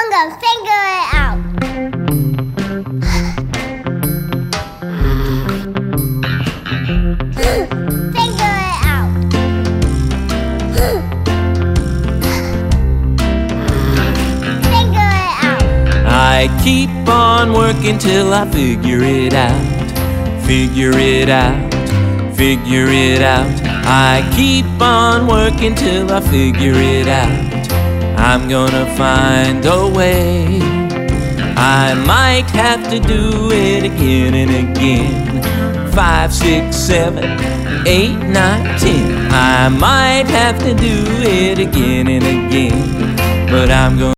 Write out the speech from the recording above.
I'm gonna figure it out. Figure it out. Figure it out. I keep on working till I figure it out. Figure it out. Figure it out. I keep on working till I figure it out. I'm gonna find a way. I might have to do it again and again. 5, 6, 7, 8, 9, 10. I might have to do it again and again, but I'm gonna